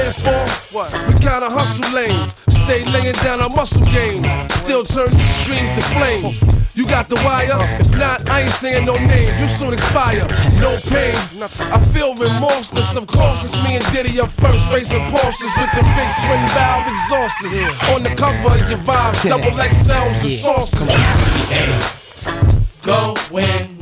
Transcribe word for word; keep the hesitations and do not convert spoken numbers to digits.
stand for? What? We kinda hustle lanes. Stay laying down our muscle games. Still turn dreams to flames. You got the wire? If not, I ain't saying no names. You soon expire. No pain. I feel remorseless. Of course, it's me and Diddy up first, racing Porsches with the big twin valve exhausts. On the cover of your vibes, double X sounds and sauces. Hey, go win.